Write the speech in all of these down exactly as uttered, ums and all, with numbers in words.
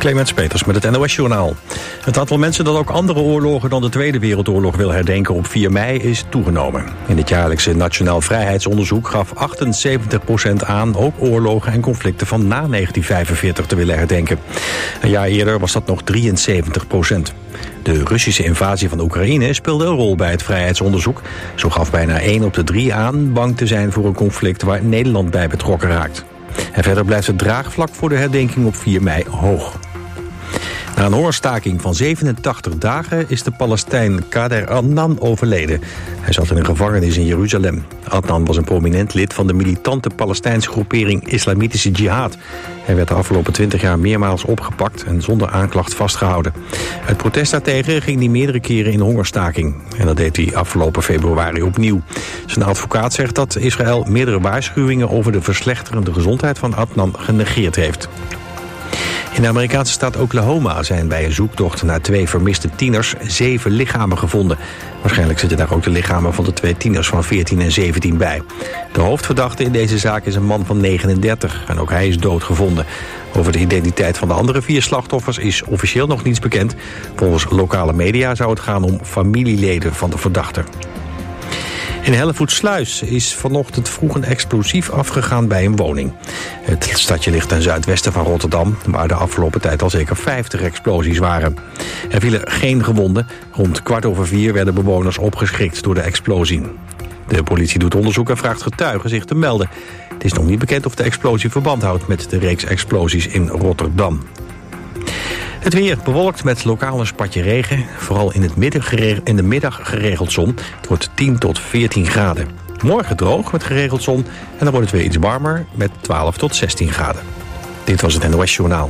Clemens Peters met het N O S-journaal. Het aantal mensen dat ook andere oorlogen dan de Tweede Wereldoorlog wil herdenken op vier mei is toegenomen. In het jaarlijkse Nationaal Vrijheidsonderzoek gaf achtenzeventig procent aan ook oorlogen en conflicten van na negentien vijfenveertig te willen herdenken. Een jaar eerder was dat nog drieënzeventig procent. De Russische invasie van Oekraïne speelde een rol bij het vrijheidsonderzoek. Zo gaf bijna één op de drie aan bang te zijn voor een conflict waar Nederland bij betrokken raakt. En verder blijft het draagvlak voor de herdenking op vier mei hoog. Na een hongerstaking van zevenentachtig dagen is de Palestijn Kader Adnan overleden. Hij zat in een gevangenis in Jeruzalem. Adnan was een prominent lid van de militante Palestijnse groepering Islamitische Jihad. Hij werd de afgelopen twintig jaar meermaals opgepakt en zonder aanklacht vastgehouden. Uit protest daartegen ging hij meerdere keren in hongerstaking. En dat deed hij afgelopen februari opnieuw. Zijn advocaat zegt dat Israël meerdere waarschuwingen over de verslechterende gezondheid van Adnan genegeerd heeft. In de Amerikaanse staat Oklahoma zijn bij een zoektocht naar twee vermiste tieners zeven lichamen gevonden. Waarschijnlijk zitten daar ook de lichamen van de twee tieners van veertien en zeventien bij. De hoofdverdachte in deze zaak is een man van negenendertig en ook hij is doodgevonden. Over de identiteit van de andere vier slachtoffers is officieel nog niets bekend. Volgens lokale media zou het gaan om familieleden van de verdachte. In Hellevoetsluis is vanochtend vroeg een explosief afgegaan bij een woning. Het stadje ligt ten zuidwesten van Rotterdam, waar de afgelopen tijd al zeker vijftig explosies waren. Er vielen geen gewonden. Rond kwart over vier werden bewoners opgeschrikt door de explosie. De politie doet onderzoek en vraagt getuigen zich te melden. Het is nog niet bekend of de explosie verband houdt met de reeks explosies in Rotterdam. Het weer bewolkt met lokaal een spatje regen. Vooral in, het midden gere- in de middag geregeld zon. Het wordt tien tot veertien graden. Morgen droog met geregeld zon. En dan wordt het weer iets warmer met twaalf tot zestien graden. Dit was het N O S-journaal.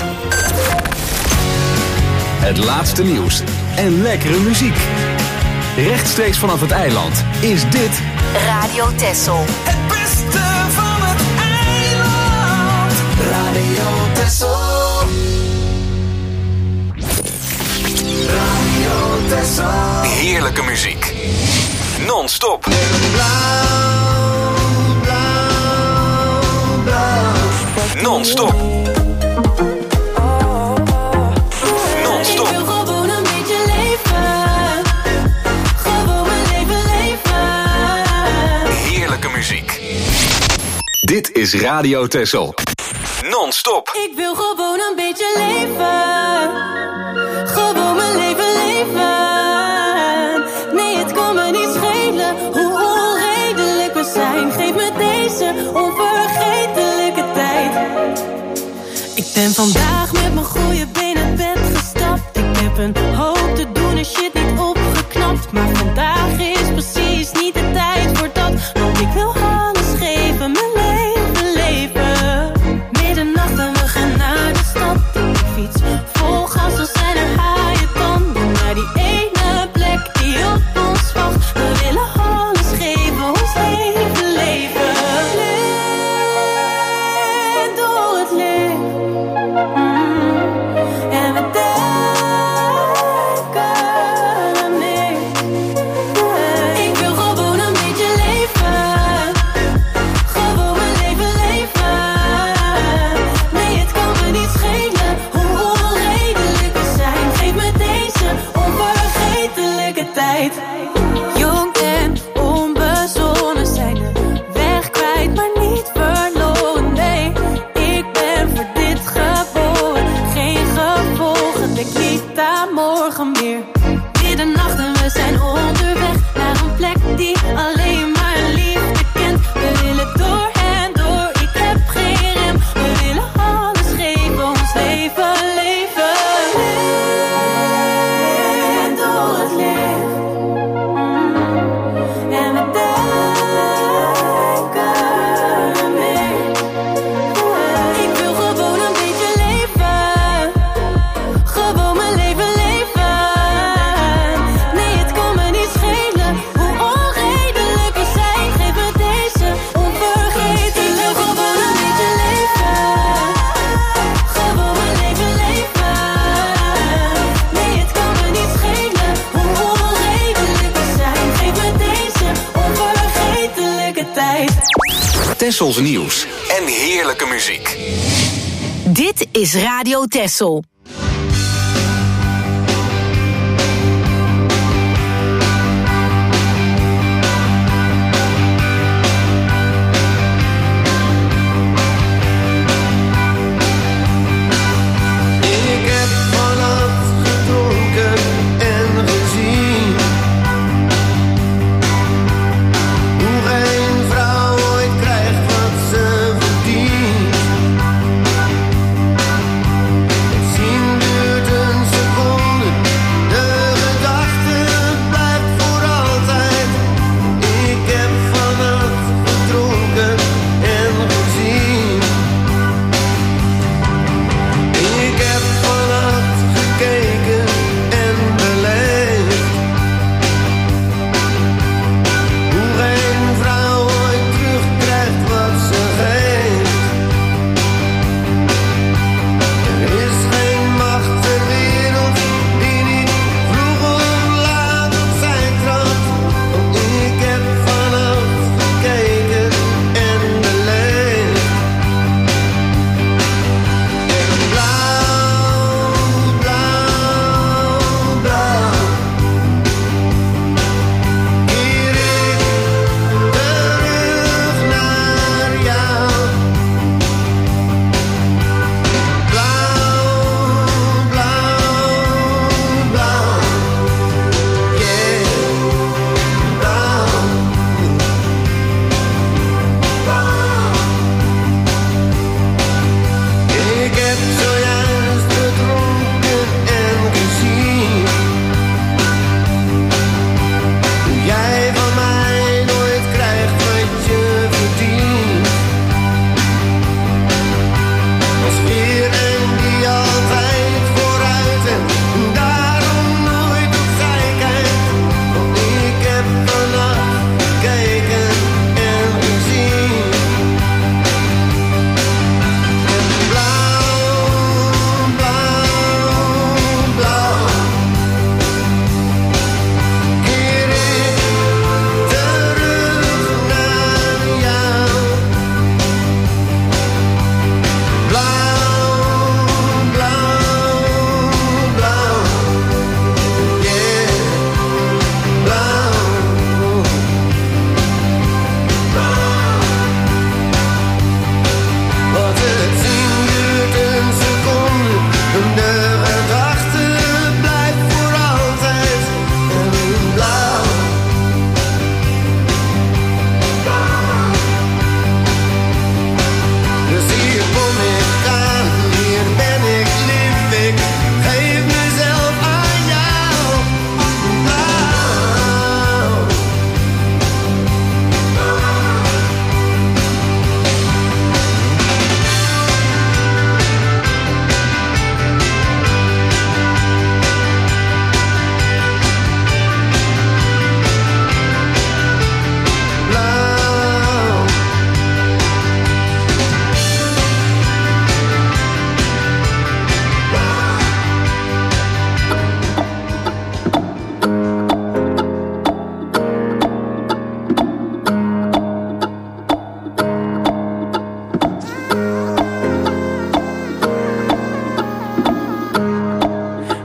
Het laatste nieuws en lekkere muziek. Rechtstreeks vanaf het eiland is dit Radio Texel. Het beste van het eiland. Radio Texel. Radio Texel. heerlijke muziek. Non-stop. Blauw, blauw, blauw. Non-stop. Non-stop. Ik wil gewoon een beetje leven. Gewoon mijn leven leven. Heerlijke muziek. Dit is Radio Texel. Non-stop. Ik wil gewoon een beetje leven. Gewoon mijn leven leven. Nee, het kan me niet schelen hoe onredelijk we zijn. Geef me deze onvergetelijke tijd. Ik ben vandaag met mijn goede benen het bed gestapt. Ik heb een hoop te doen en shit niet opgeknapt. Maar vandaag is precies niet de tijd voor dat. Want ik wil alles geven, mijn leven leven. Middernacht en we gaan naar de stad. Ik fiets vol gas, we zijn er haaien tanden. Naar die ene plek die op ons wacht. We willen alles geven, ons leven leven. Blind door het licht. En we denken aan niks. Ik wil gewoon een beetje leven. Gewoon mijn leven leven. Nee, het kan me niet schelen hoe onredelijk we zijn. Geef me deze onvergetelijke tijd. Jong en onbezonnen zijn de weg kwijt, maar niet verloren. Nee, ik ben voor dit geboren. Geen gevolgen, denk niet aan morgen meer. Middernacht en we zijn onderweg naar een plek die alleen maar liefde kent. We willen door en door, ik heb geen rem. We willen alles geven, ons leven leven. En door het licht. En we denken aan niks. Ik wil gewoon een beetje leven. Gewoon mijn leven leven. Nee, het kan me niet schelen hoe onredelijk we zijn. Geef me deze onvergetelijke. Ik wil gewoon een beetje leven. Gewoon mijn leven leven. Nee, het kan me niet schelen hoe onredelijk we zijn. Geef me deze onvergetelijke tijd. Tessels nieuws en heerlijke muziek. Dit is Radio Texel.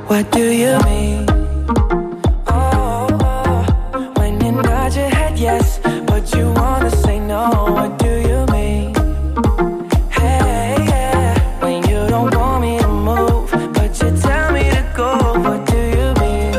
What do you mean? Oh, oh, when you nod your head yes, but you wanna say no. What do you mean? Hey, yeah, when you don't want me to move, but you tell me to go. What do you mean?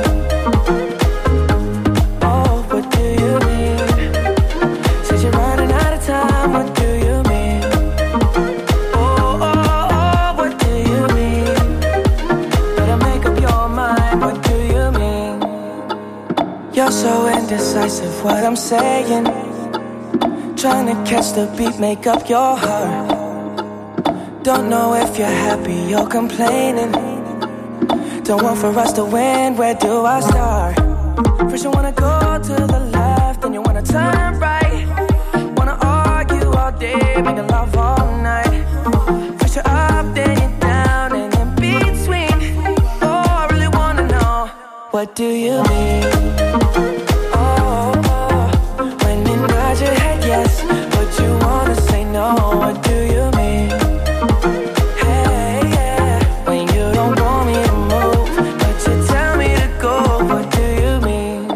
Oh, what do you mean? Said you're running out of time. What do you mean? Oh, oh, oh, what do you mean? Better make up your mind. What do you mean? You're so indecisive. What I'm saying, trying to catch the beat, make up your heart. Don't know if you're happy or complaining. Don't want for us to win, where do I start? First you wanna go to the left, then you wanna turn right. Wanna argue all day, making love all night. First you're up, then you're down, and in between. Oh, I really wanna know, what do you mean? Oh, oh, when you nod your head yes, but you wanna say no. What do you mean? Hey, yeah, when you don't want me to move, but you tell me to go. What do you mean?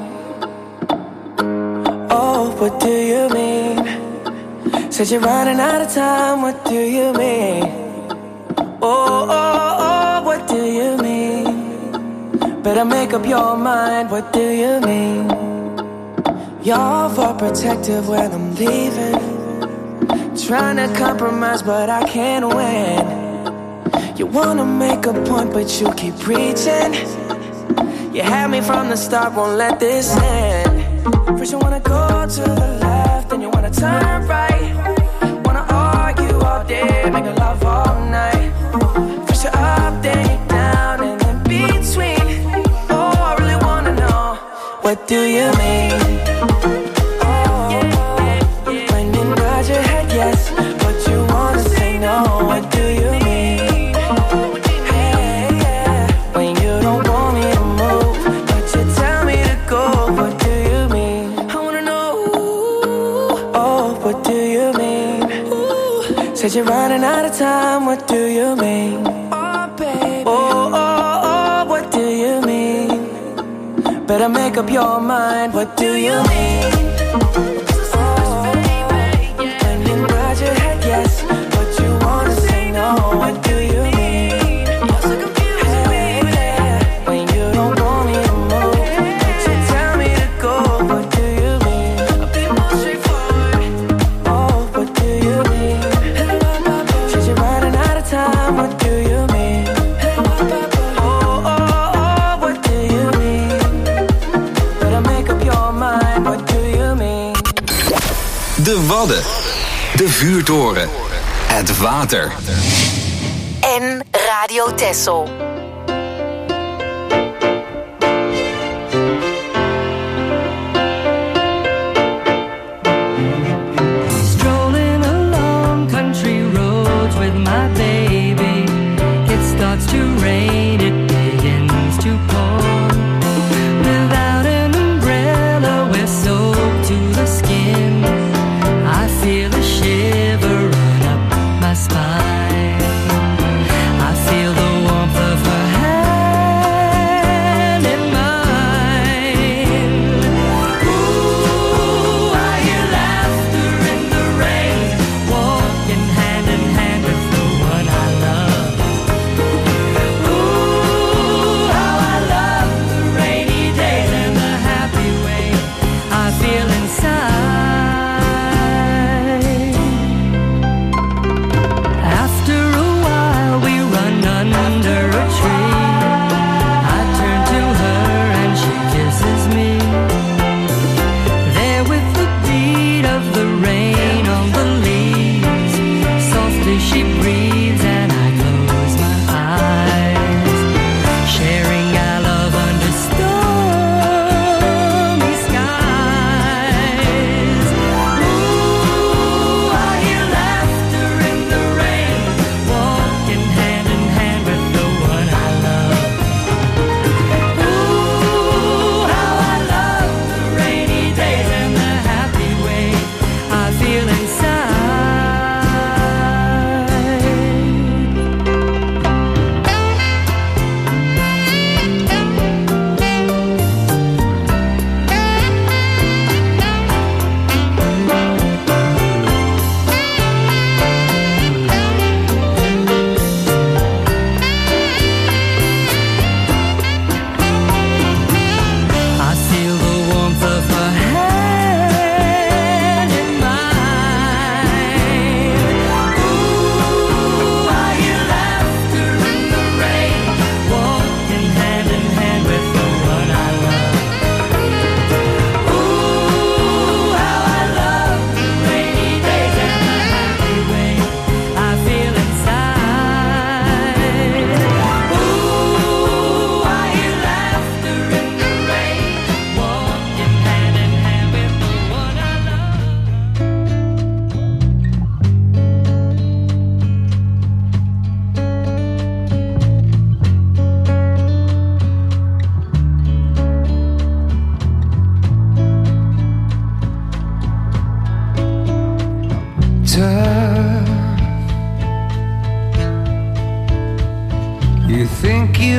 Oh, what do you mean? Said you're running out of time. What do you mean? Oh, oh, oh, what do you mean? Better make up your mind. What do you mean? You're overprotective when I'm leaving. Trying to compromise, but I can't win. You wanna make a point, but you keep preaching. You had me from the start, won't let this end. First you wanna go to the left, then you wanna turn right. Wanna argue all day, making love all night. First you're up, then you're down, and in between. Oh, I really wanna know, what do you mean? Oh, when you nod your head yes, but you wanna say no. What do you mean? Hey, yeah, when you don't want me to move, but you tell me to go. What do you mean? I wanna know. Oh, what do you mean? Said you're running out of time. What do you mean? Oh, baby. Oh, oh, oh, what do you mean? Better make up your mind. What do you mean? Oh, when you nod your head yes, but you wanna say no. What do you mean? Hey, yeah, when you don't want me to move, but you tell me to go. What do you mean? I'll be more straightforward. Oh, what do you mean? Said you're running out of time. What do you mean? Oh, oh, oh, what do you mean? Better make up your mind. What do you mean? De Wadden. De Vuurtoren. Het water. En Radio Texel. Strolling along country roads with my baby. It starts to rain, it begins to pour. Without an umbrella, we're soaked to the skin. I feel a shiver run up my spine. I feel the warmth of her hand in mine. Ooh, I hear laughter in the rain, walking hand in hand with the one I love. Ooh,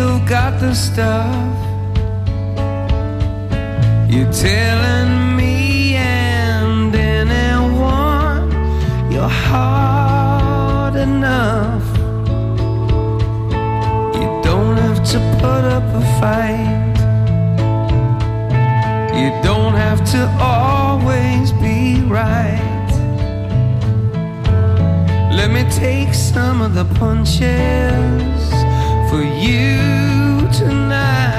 you got the stuff. You're telling me and anyone you're hard enough. You don't have to put up a fight. You don't have to always be right. Let me take some of the punches for you tonight.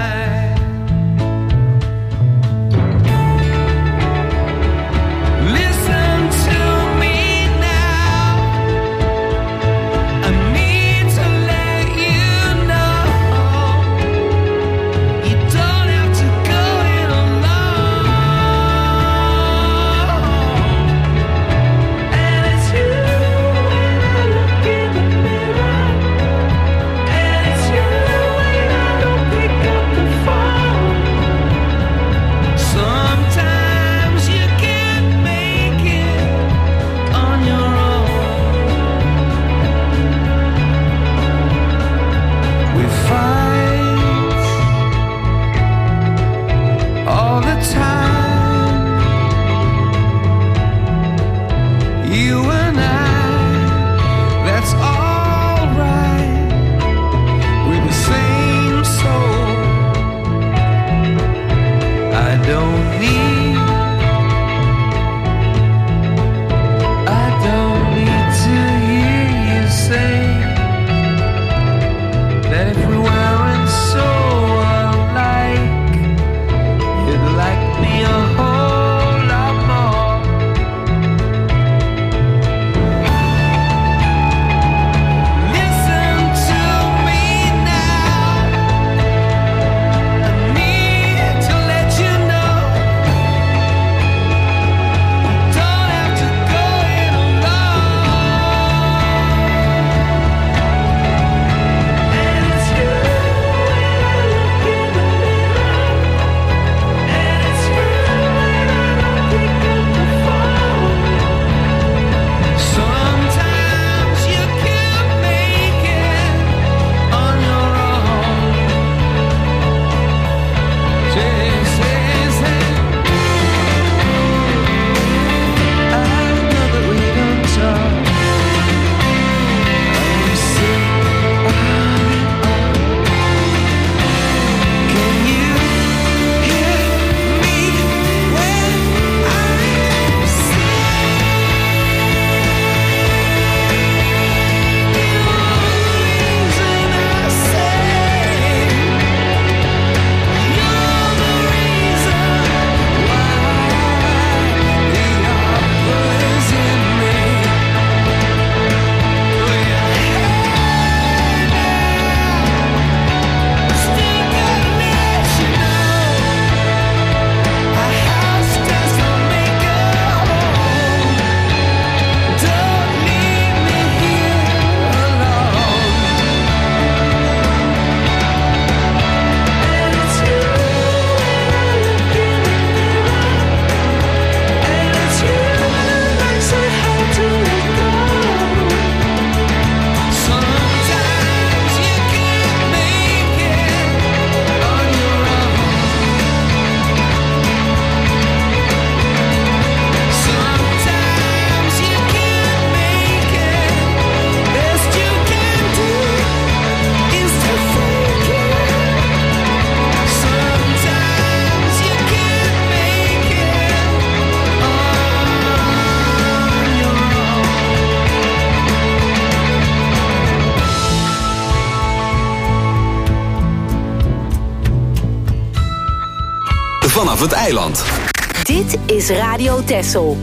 Vanaf het eiland. Dit is Radio Texel.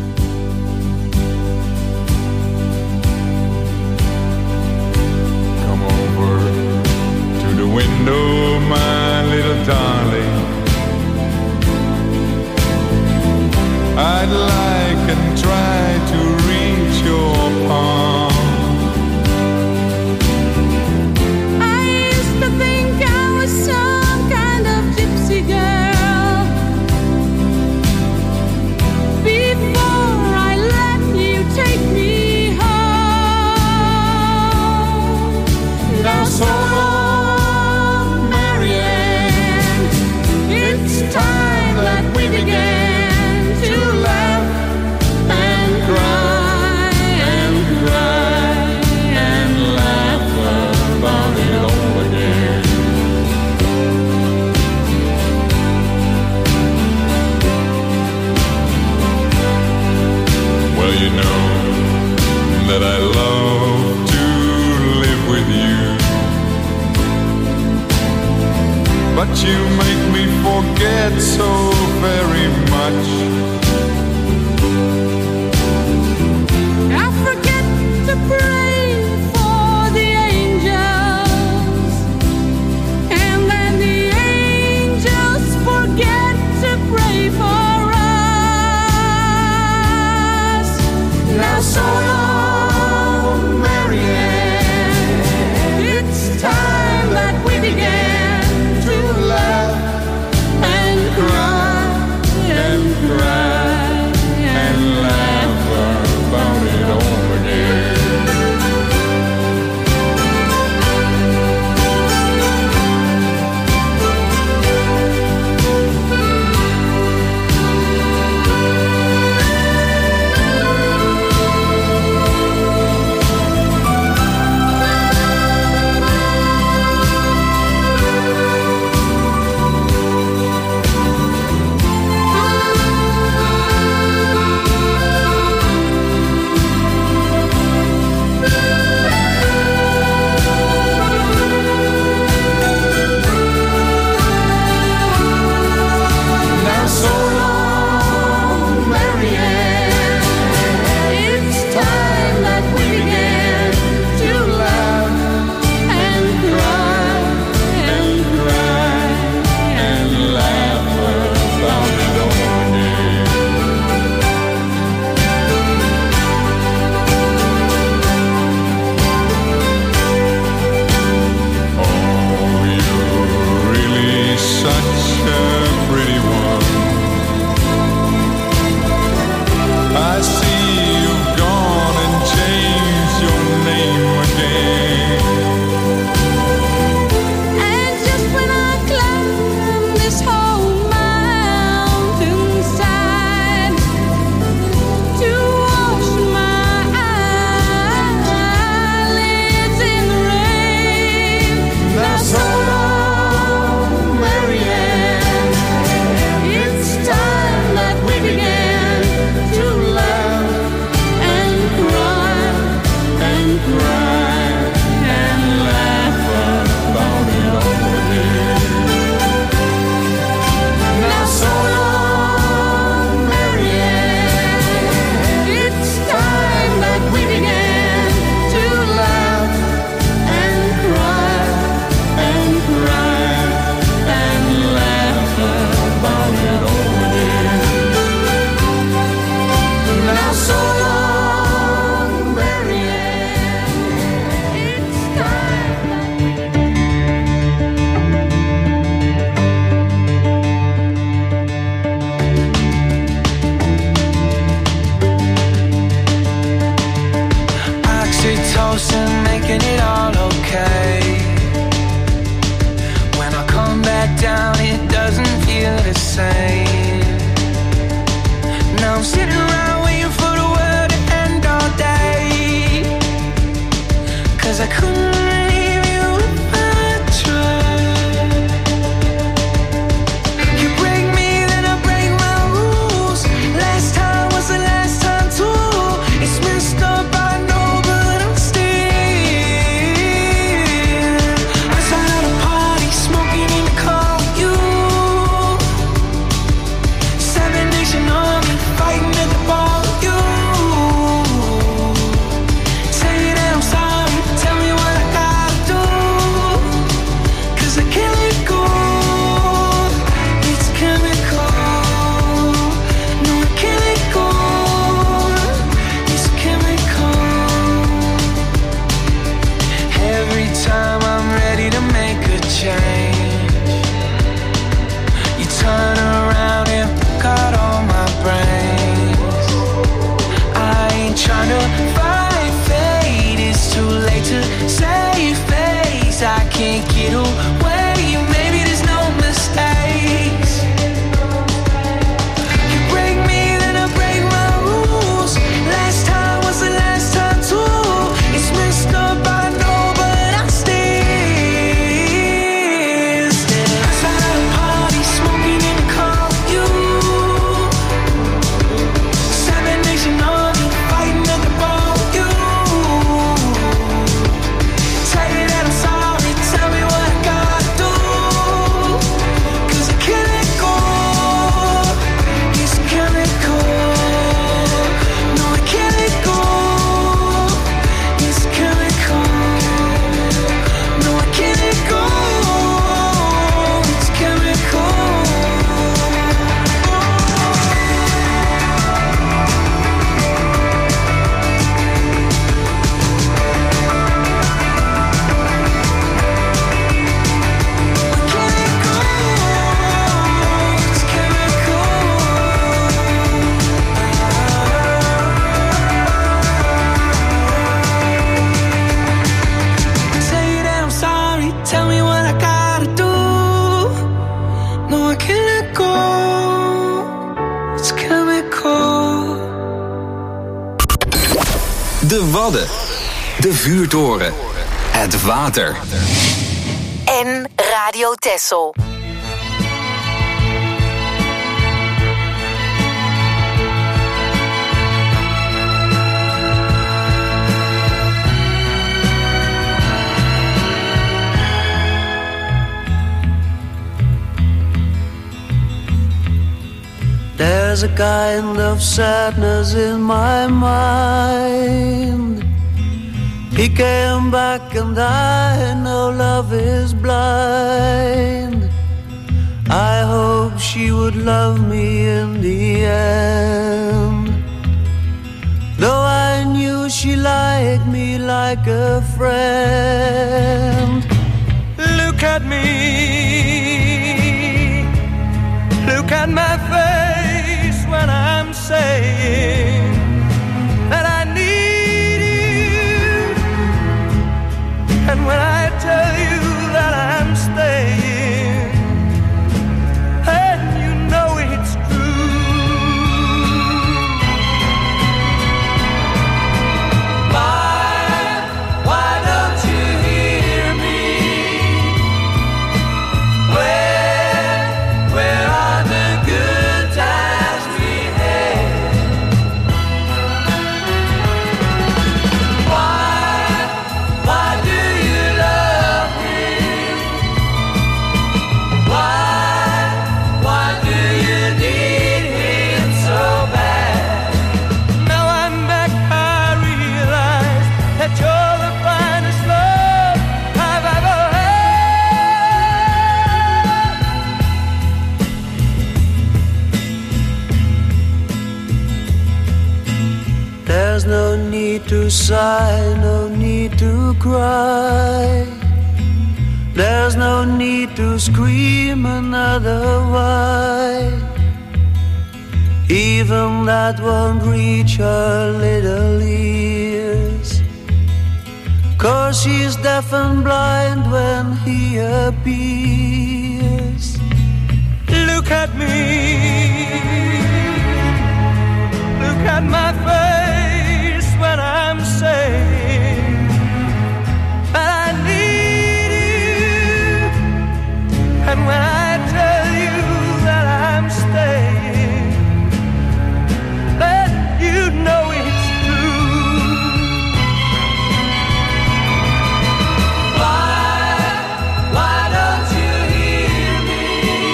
Come over to the window, my little darling. I'd like and try to reach your palm. I used to think I was some kind of gypsy girl. Before I let you take me home. Now some old man but you make me forget so very much. I forget to pray for the angels, and then the angels forget to pray for us. Now so long, Marianne, it's time that we began to laugh and cry and cry and laugh about it all again. Wadden. De vuurtoren. Het water. En Radio Texel. There's a kind of sadness in my mind. He came back and I know love is blind. I hope she would love me in the end. Though I knew she liked me like a friend. Look at me, look at my face when I'm saying that I need you, and when I tell you that I'm staying, and you know it's true. Why, why don't you hear me? Where, where are the good times we had? Why, why do you love me? Why, why do you need him so bad? Now I'm back, I realize that you're the finest love I've ever had. There's no need to sigh, no need to cry. There's no need to scream another why. Even that won't reach her little ears, 'cause she's deaf and blind when he appears. Look at me, look at my face when I'm saying that I need you, and when I tell you that I'm staying, let you know it's true. Why, why don't you hear me?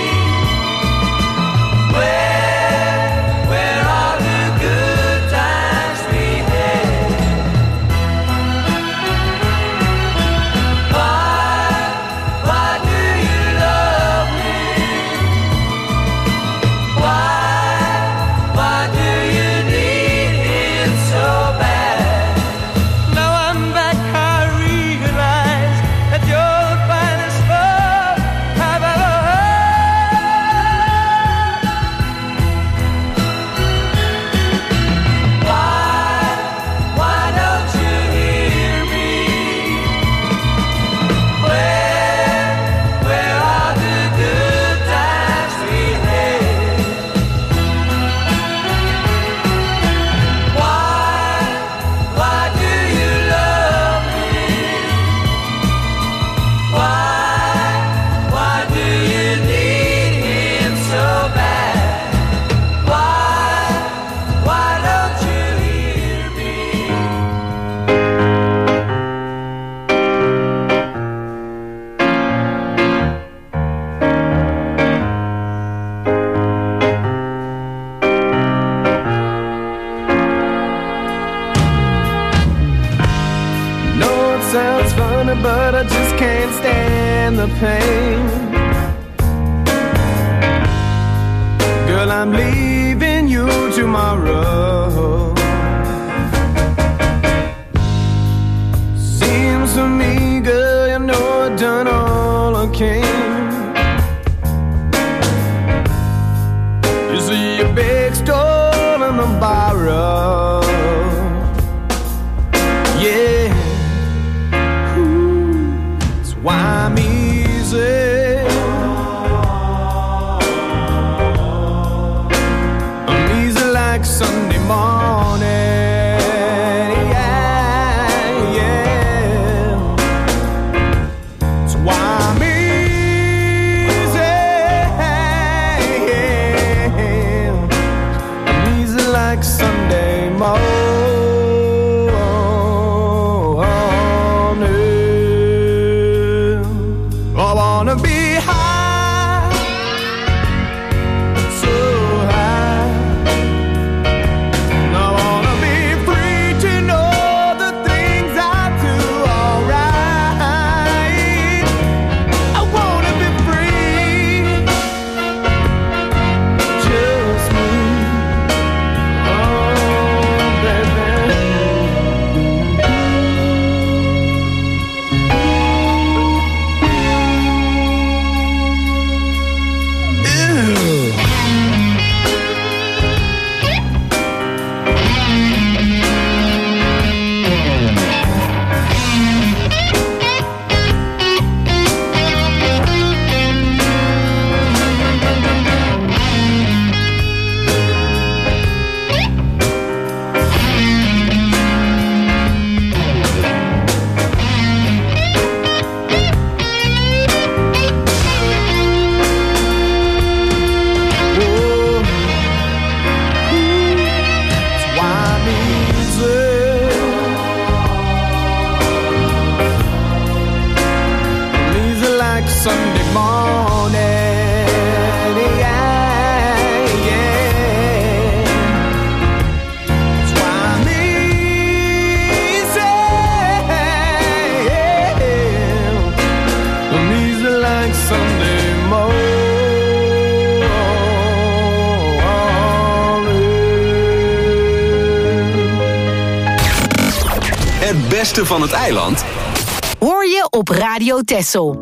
Where, where are the good times we had? Why, why do you love me? Why, why do you need him so bad? Now I'm back, I realize that you're the finest love I've ever had. Why, why don't you hear me? Where, where are the good times we had? Why, why do you love me? Why, why do you need him so bad? Why, why don't you hear me? No, it sounds funny, but I just can't stand the pain. Girl, I'm leaving you tomorrow. Seems to me, girl, you know I've done all I can. You see a big store in the borrow. Yeah. That's why I'm easy. Sunday morning. Het beste van het eiland hoor je op Radio Texel.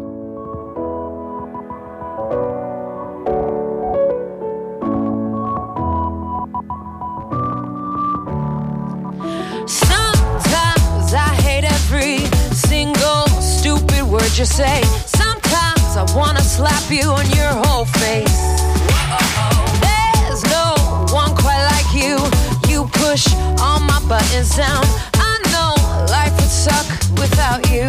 Sometimes I hate every single stupid word you say. Sometimes I wanna slap you on your whole face. There's no one quite like you. You push all my buttons down. I know life would suck without you.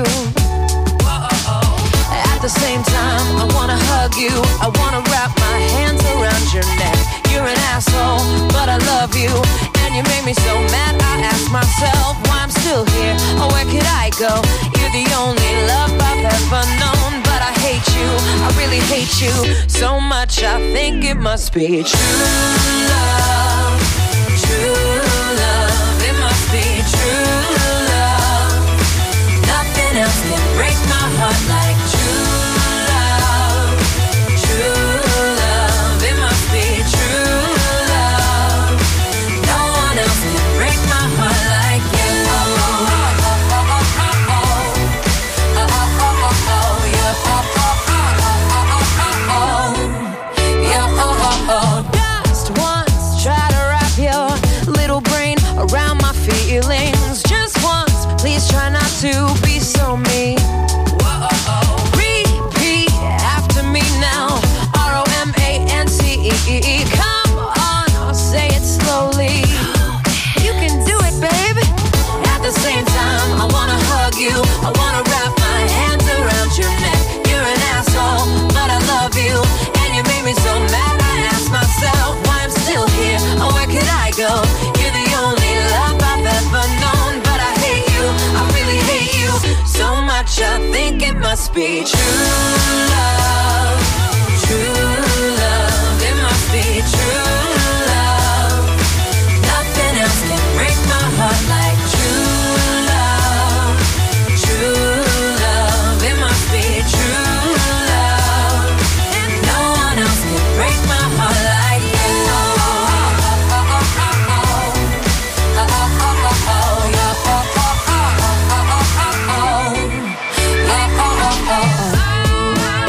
At the same time, I wanna hug you. I wanna wrap my hands around your neck. You're an asshole, but I love you. And you made me so mad, I ask myself why I'm still here, or where could I go? You're the only love I've ever known, but I hate you, I really hate you so much, I think it must be true love, true love, it must be true love. Nothing else can break my heart like true love, true love, it must be true love. No one else can break my heart like you. Oh, oh, oh, oh, oh, oh, oh, oh, oh, oh, yeah, oh, oh, oh, oh, oh, oh, yeah, oh, oh, oh. Just once, try to wrap your little brain around my feelings. Just once, please try not to be so mean. Repeat after me now. R O M A N C E. Come on, I'll say it slowly. You can do it, baby. At the same time, I wanna hug you. I wanna wrap my hands around your neck. You're an asshole, but I love you. And you made me so mad, I ask myself why I'm still here, or where could I go? You're the only love I've ever known, but I hate you, I really hate you so much, I think it must be true love, true love, it must be true love. Nothing else can break my heart like true love, true love, it must be true love. And no one else can break my heart like you. Oh, oh, oh, oh, oh, oh, oh, oh, oh, oh, yeah, oh, oh, oh, oh, oh, oh, oh, yeah, oh, oh, oh.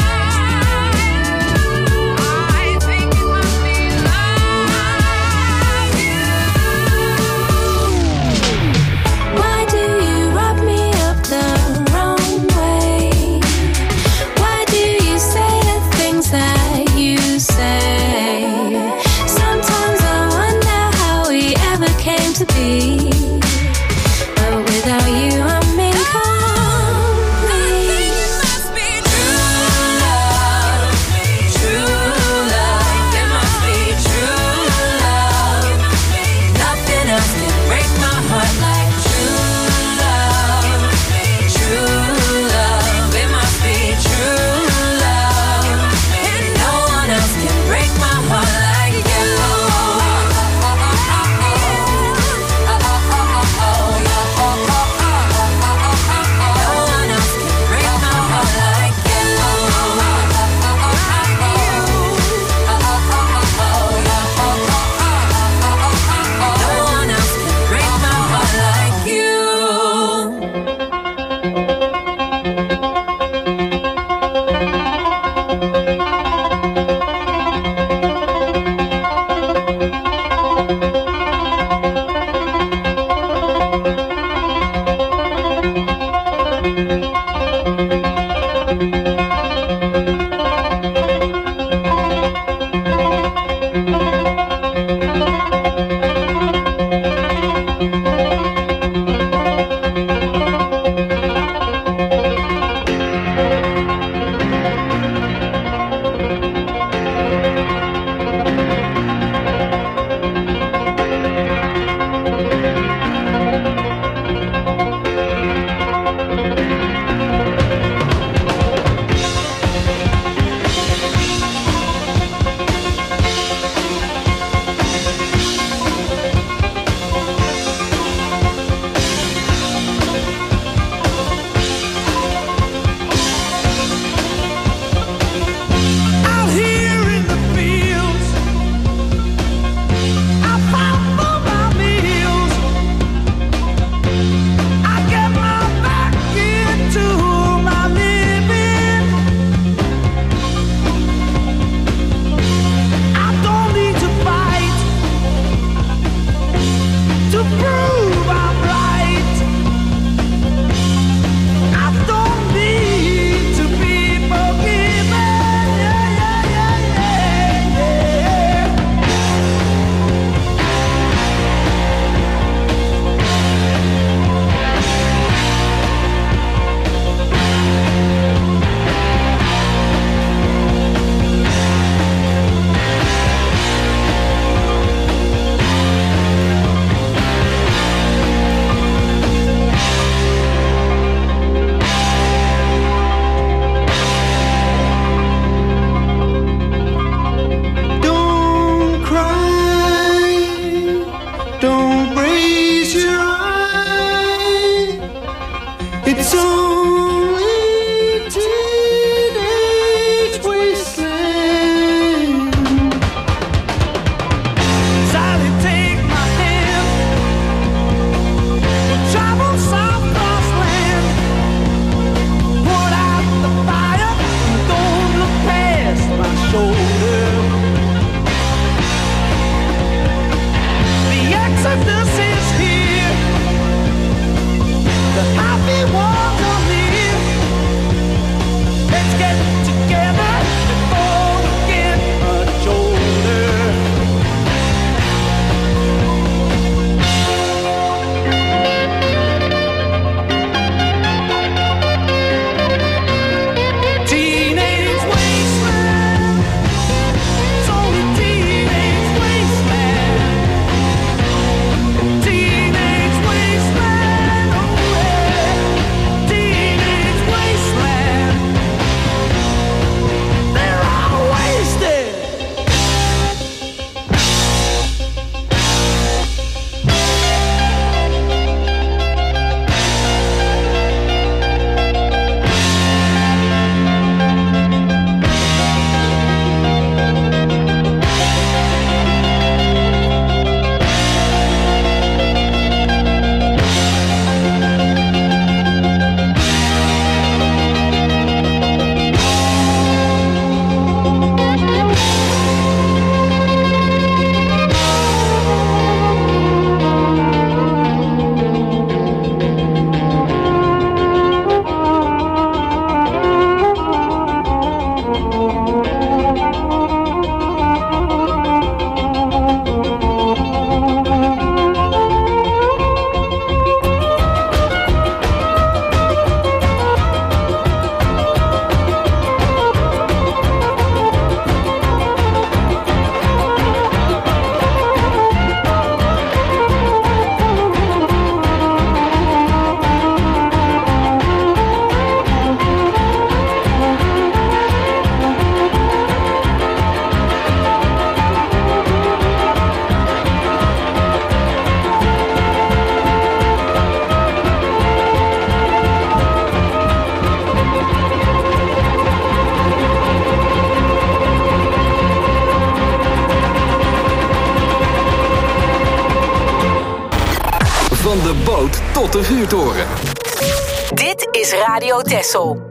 boot tot de vuurtoren. Dit is Radio Texel.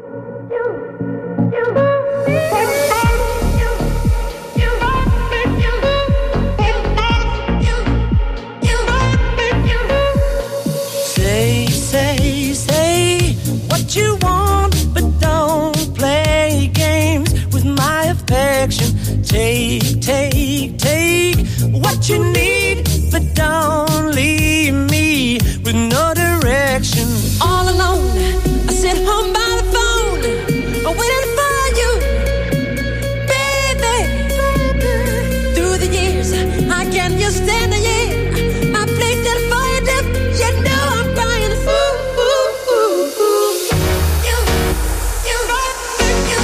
Say, say, say what you want, but don't play games with my affection. Take, take, take what you need, but don't leave me with no direction. All alone, I sit home by the phone, waiting for you, baby. Through the years, I can't just stand the year. My place is for you, dip. You know I'm crying. Ooh, ooh, ooh, ooh. You, you, you, you,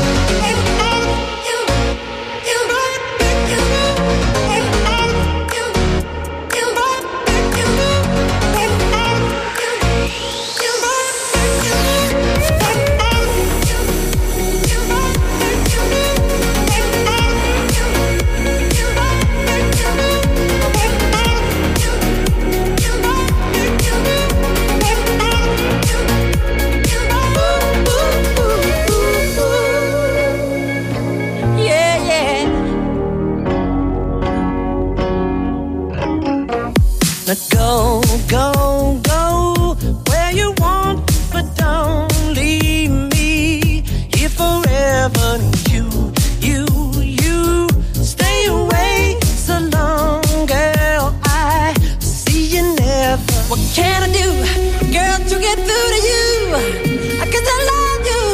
Now go, go, go where you want, but don't leave me here forever. You, you, you stay away so long, girl. I see you never. What can I do, girl, to get through to you? 'Cause I love you,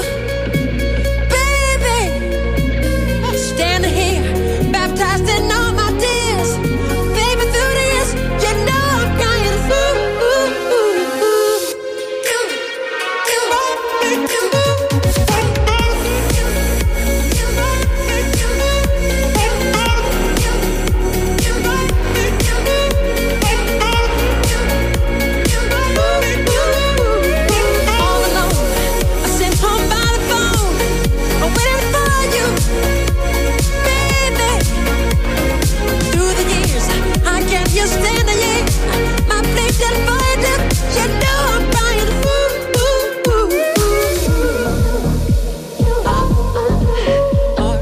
baby. Standing here, baptized in all my tears. Baby, through the years, you know I'm crying. Ooh, ooh, ooh, ooh. You, you, all alone, I sit home by the phone, I'm waiting for you, baby. Through the years, I can't just stand the year. My place is for you, dip. You know I'm crying. Ooh, ooh, ooh, ooh. Ah, ah, all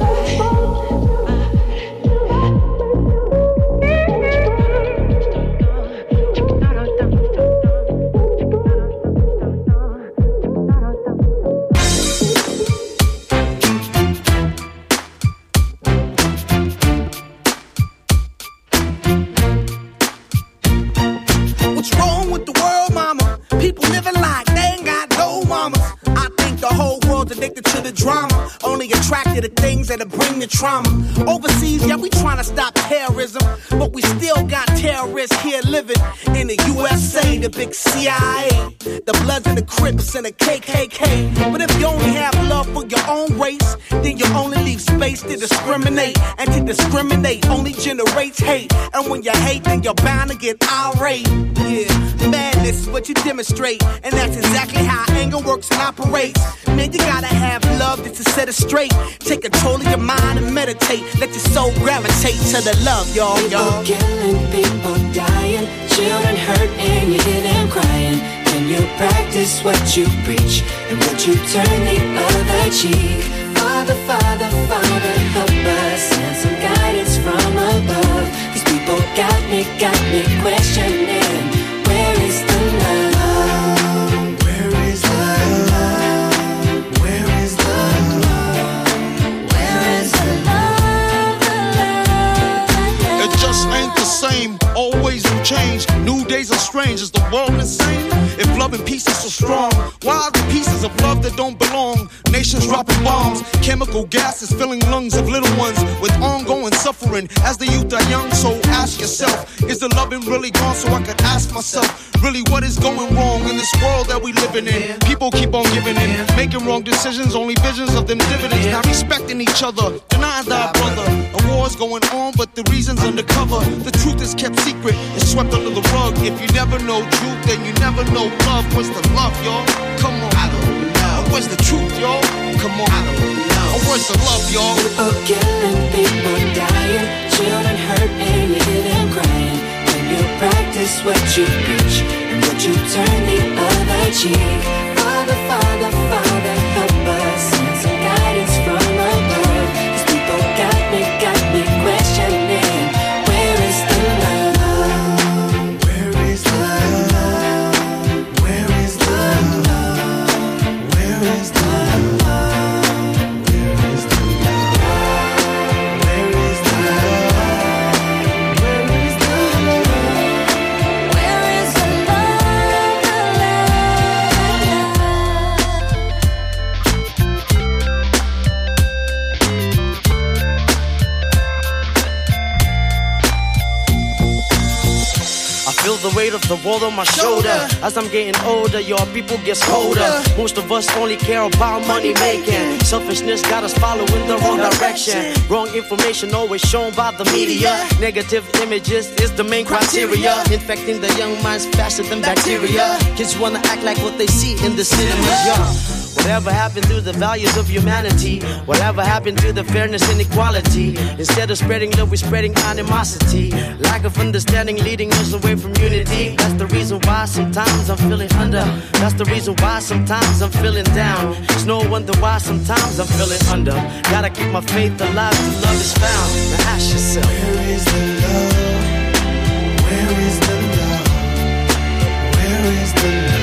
What's wrong with the world, mama? People living like they ain't got no mamas. I think the whole world's addicted to the drama, only attracted to things that'll bring the trauma. Overseas, yeah, we trying to stop terrorism, but we still got terrorists here living in the U S A, the big C I A, the Bloods and the Crips and the K K K. But if you only have love for your own race, then you only leave space to discriminate, and to discriminate only generates hate. And when you hate, then you're bound to get irate. Yeah, madness is what you demonstrate, and that's exactly how anger works and operates. Man, you gotta have love just to set it straight. Take control of your mind and meditate. Let your soul gravitate to the love, y'all, y'all. People killing, people dying, children hurt and you hear them crying. Can you practice what you preach, and would you turn the other cheek? Father, Father, Father, help us, send some guidance from above. These people got me, got me questioning, where is the love? Where is the love? Where is the love? Where is the love, the love, the love? It just ain't the same, always new change. New days are strange, is the world insane? If love and peace is so strong, why are the pieces of love that don't belong? Nations dropping bombs, chemical gases filling lungs of little ones with ongoing suffering as the youth are young. So ask yourself, is the loving really gone? So I could ask myself, really what is going wrong in this world that we living in? People keep on giving in, making wrong decisions, only visions of them dividends, not respecting each other, denying thy brother. A war's going on, but the reason's undercover. The truth is kept secret, it's swept under the rug. If you never know truth, then you never know love. Where's the love, y'all? Come on, I don't know. Where's the truth, y'all? Come on, I don't know. Where's the love, y'all? People killing, people dying, children hurt and you hear them crying. When you practice what you preach, and would you feel the weight of the world on my shoulder. As I'm getting older, your people get colder. Most of us only care about money making. Selfishness got us following the wrong direction. Wrong information always shown by the media. Negative images is the main criteria. Infecting the young minds faster than bacteria. Kids wanna act like what they see in the cinemas, yeah. Whatever happened to the values of humanity? Whatever happened to the fairness and equality? Instead of spreading love, we're spreading animosity. Lack of understanding leading us away from unity. That's the reason why sometimes I'm feeling under. That's the reason why sometimes I'm feeling down. It's no wonder why sometimes I'm feeling under. Gotta keep my faith alive till love is found. Now ask yourself, where is the love? Where is the love? Where is the love?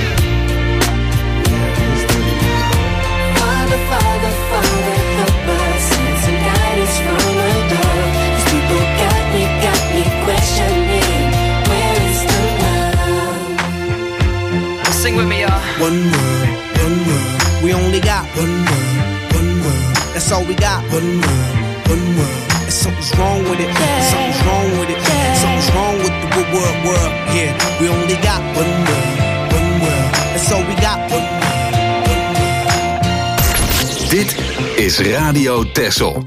Father, Father, help us, send some guidance from above. These people got me, got me questioning, where is the love? Well, sing with me, y'all. One word, one word. We only got one word, one word. That's all we got. One word, one word. And something's wrong with it. Yeah. Something's wrong with it. Yeah. Something's wrong with the good word, world. Yeah, we only got one word, one word. That's all we got. One word. Dit is Radio Texel.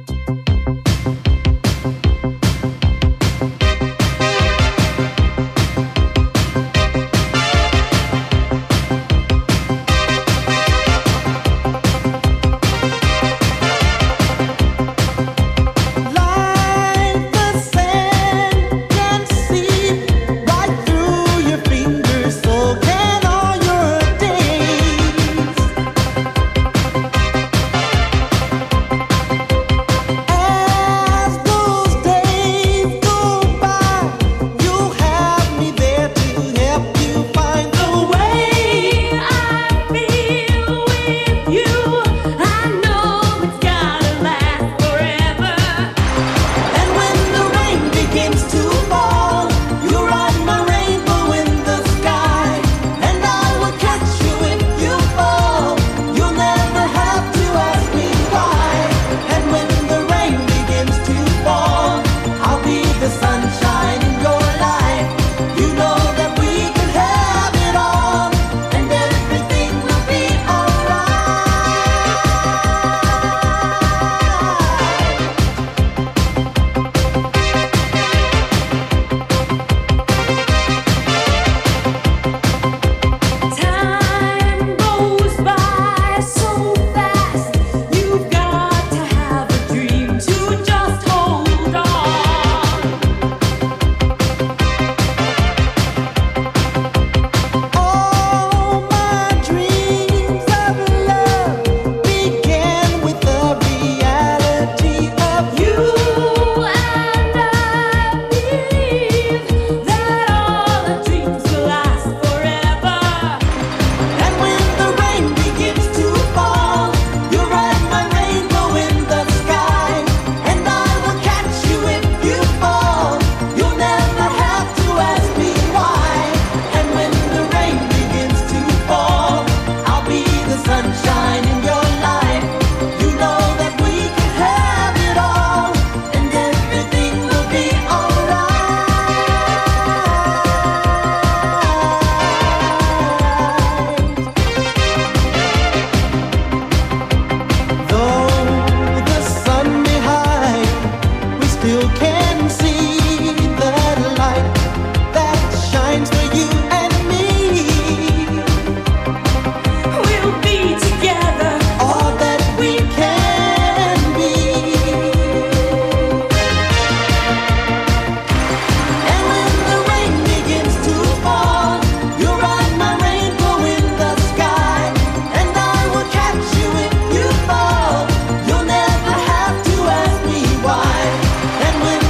And when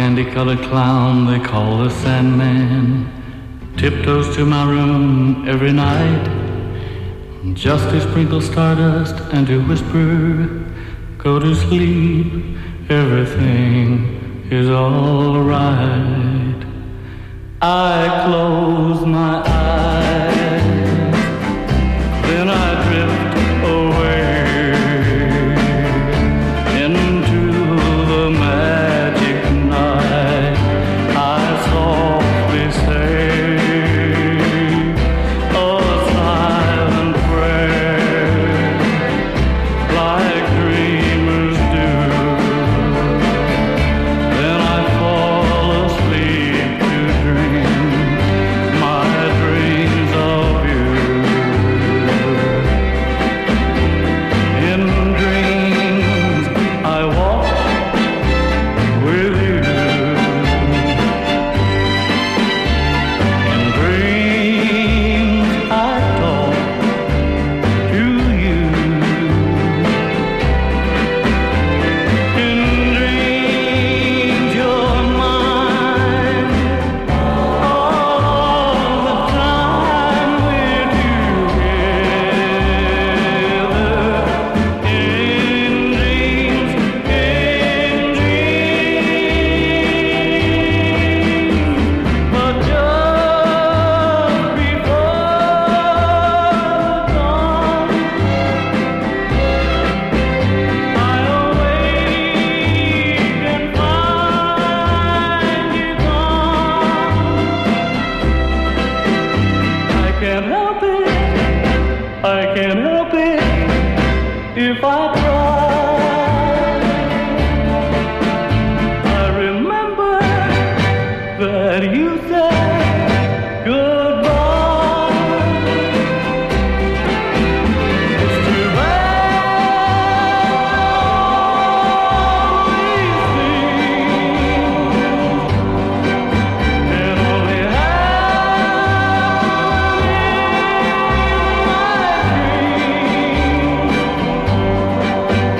candy-colored clown they call the Sandman tiptoes to my room every night, just to sprinkle stardust and to whisper, go to sleep, everything is all right. I close my eyes, then I drift away into the magic night. I softly say a silent prayer, like dreamers do. Then I fall asleep to dream my dreams of you. In dreams I walk with you. In dreams I talk to you. In dreams you're mine all the time we're together. In dreams, in dreams, but just before dawn, I awake and find you gone. I can't help it, I can't help it if I try. I remember that you said goodbye. It's too bad these things can only happen in my dreams.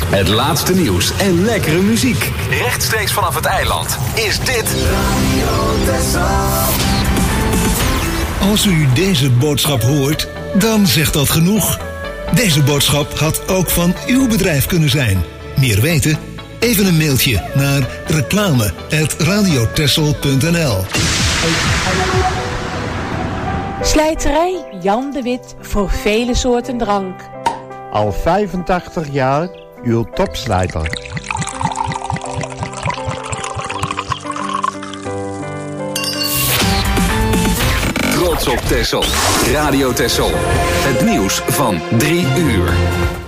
Het laatste nieuws en lekkere muziek. Rechtstreeks vanaf het eiland is dit Radio Texel. Als u deze boodschap hoort, dan zegt dat genoeg. Deze boodschap had ook van uw bedrijf kunnen zijn. Meer weten? Even een mailtje naar reclame apenstaartje radiotexel punt n l. Slijterij Jan de Wit voor vele soorten drank. Al vijfentachtig jaar uw topslijter. Trots op Texel. Radio Texel. Het nieuws van drie uur.